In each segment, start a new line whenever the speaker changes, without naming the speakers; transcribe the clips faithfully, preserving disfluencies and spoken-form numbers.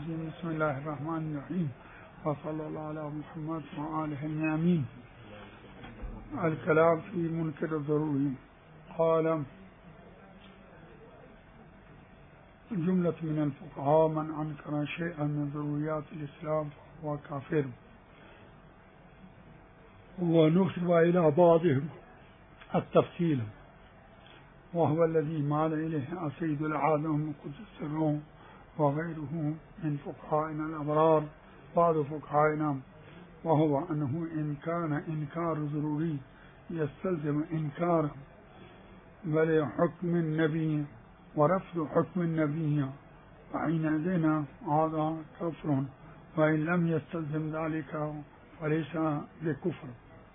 الرجيم. بسم الله الرحمن الرحيم، وصلى الله على محمد وآله الميامين. الكلام في منكر الضروري. قال جملة من الفقهاء: من أنكر شيئا من ضروريات الإسلام فهو كافر. ونسب إلى بعضهم التفصيل، وهو الذي مال إليه السيد العالم قدس سره وغيره من فقهائنا الأبرار بعض فقهائنا، وهو أنه إن كان إنكار ضروري يستلزم إنكار بل حكم النبي ورفض حكم النبي، فحينئذ هذا كفر، وإن لم يستلزم ذلك فليس بكفر.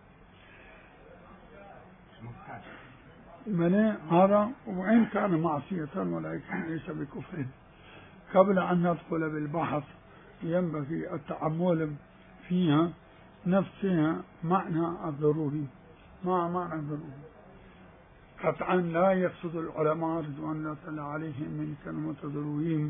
من هذا وإن كان معصية ولكن ليس بكفر. قبل أن ندخل بالبحث ينبغي التأمل فيها نفسها معنى الضروري. ما معنى الضروري؟ قطعا لا يقصد العلماء رضوان الله تعالى عليهم من كلمة ضروري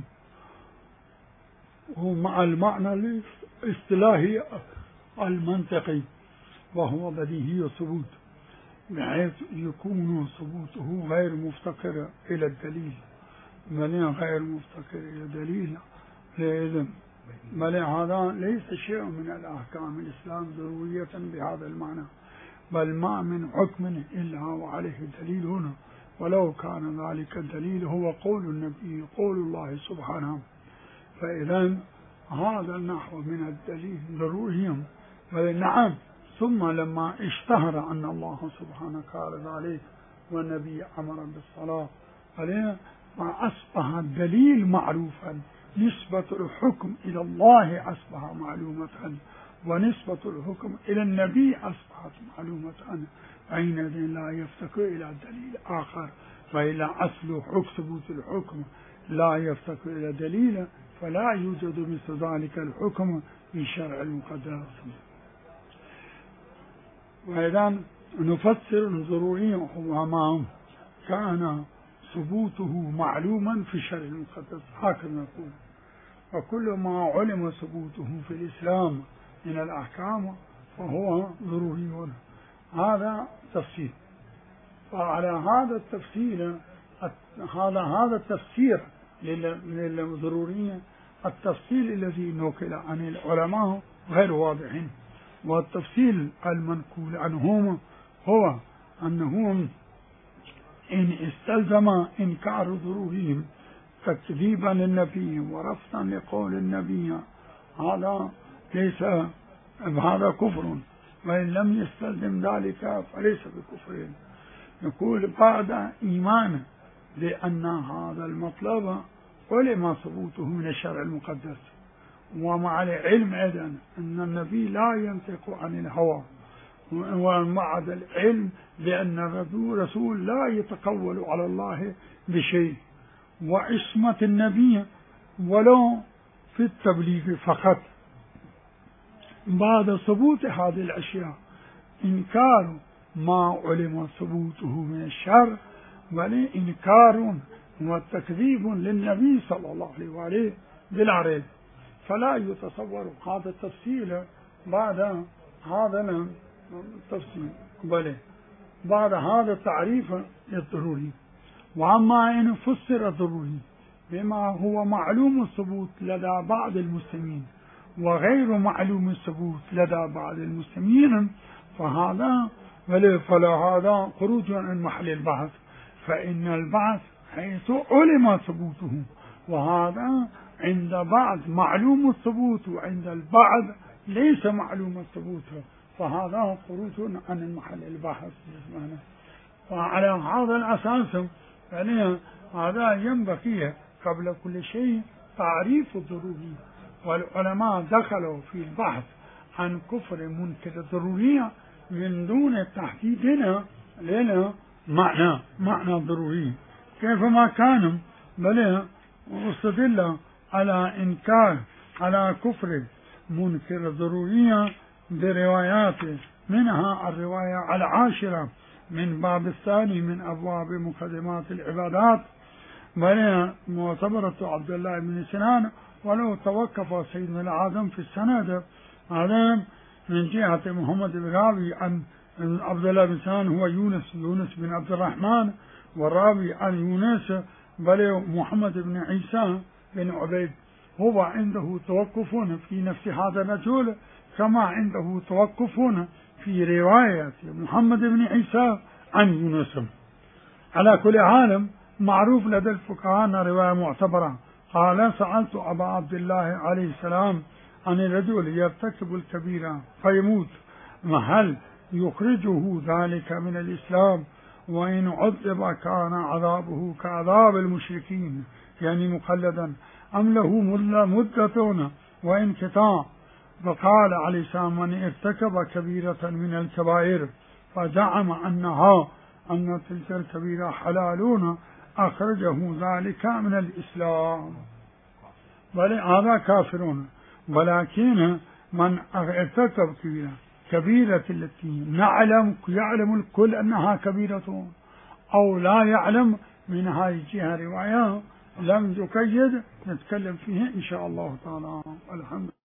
هو مع المعنى الاصطلاحي المنطقي، وهو بديهي الثبوت، بحيث يكون ثبوته غير مفتقر إلى الدليل، بل غير مفتقر إلى دليل لإذن، بل هذا ليس شيء من الأحكام الإسلام ضرورية بهذا المعنى، بل ما من حكم إلا وعليه دليل هنا، ولو كان ذلك الدليل هو قول النبي قول الله سبحانه، فإذا هذا النحو من الدليل ضروري. نعم، ثم لما اشتهر أن الله سبحانه قال ذلك والنبي أمر بالصلاة عليه فأصبح الدليل معروفا، نسبة الحكم إلى الله أصبح معلومة، ونسبة الحكم إلى النبي أصبحت معلومة، حينئذ لا يفتقر إلى دليل آخر، وإلى أصل حكم ثبوت الحكم لا يفتقر إلى دليل، فلا يوجد مثل ذلك الحكم في شرع المقدس. وإذا نفسر الضروري هو ما كان ثبوته معلوما في الشرع المقدس، هكذا نقول، وكل ما علم ثبوته في الإسلام من الأحكام فهو ضروري. هذا تفسير. فعلى هذا التفسير هذا هذا التفسير للضرورية، التفصيل الذي نقل عن العلماء غير واضح، والتفصيل المنقول عنهم هو أنهم إن استلزم إنكار ضرورهم تكذيبا للنبي ورفضا لقول النبي هذا ليس هذا كفر، وإن لم يستلزم ذلك فليس بكفر. نقول بعد إيمان بأن هذا المطلب علم ثبوته من الشرع المقدس، ومع العلم أيضا أن النبي لا ينطق عن الهوى، ومع العلم بأن الرسول لا يتقول على الله بشيء، وعصمة النبي ولو في التبليغ فقط. بعد ثبوت هذه الأشياء إنكار ما علم ثبوته من الشر، بل إنكار وتكذيب للنبي صلى الله عليه وآله بلا ريب، فلا يتصور هذا التفصيل بعد هذا التفصيل، بل بعد هذا التعريف الضروري. وأما إن فسر الضروري بما هو معلوم الثبوت لدى بعض المسلمين وغير معلوم الثبوت لدى بعض المسلمين فهذا فلا هذا خروج عن محل البحث، فإن البحث حيث علم ثبوته، وهذا عند بعض معلوم الثبوت وعند البعض ليس معلوم الثبوت، فهذا خروج عن محل البحث. وعلى هذا الأساس يعني هذا ينبغي قبل كل شيء تعريف الضروري، والعلماء دخلوا في البحث عن كفر منكر الضرورية من دون تحديد لنا معنى معنى ضروري كيفما كان، بل واستدل على إنكار على كفر منكر الضرورية بروايات، منها الرواية العاشرة من باب الثاني من أبواب مقدمات العبادات، بل معتبرة عبد الله بن سنان ولو توقف سيدنا الأعظم في السند على من جهة محمد بن راوي عن عبد الله بن سنان هو يونس يونس بن عبد الرحمن، والراوي عن يونس بل محمد بن عيسى بن عبيد. هو عنده توقف في نفس هذا الرجل كما عنده توقف في رواية محمد بن عيسى عن يونس. على كل حال معروف لدى الفقهاء أن رواية معتبرة. قال: سألت أبا عبد الله عليه السلام عن الرجل يرتكب الكبيرة فيموت، هل يخرجه ذلك من الإسلام؟ وإن عذب كان عذابه كعذاب المشركين، يعني مخلدا، أم له مدة وانقطاع؟ فقال عليه السلام: من ارتكب كبيرة من الكبائر فزعم أنها أن تلك الكبيرة حلالون أخرجه ذلك من الإسلام، بل هذا كافرون. ولكن من ارتكب كبيرة كبيرة التي نعلم يعلم الكل أنها كبيرة أو لا يعلم، من هذه الجهة رواية لم يقيد، نتكلم فيه إن شاء الله تعالى. الحمد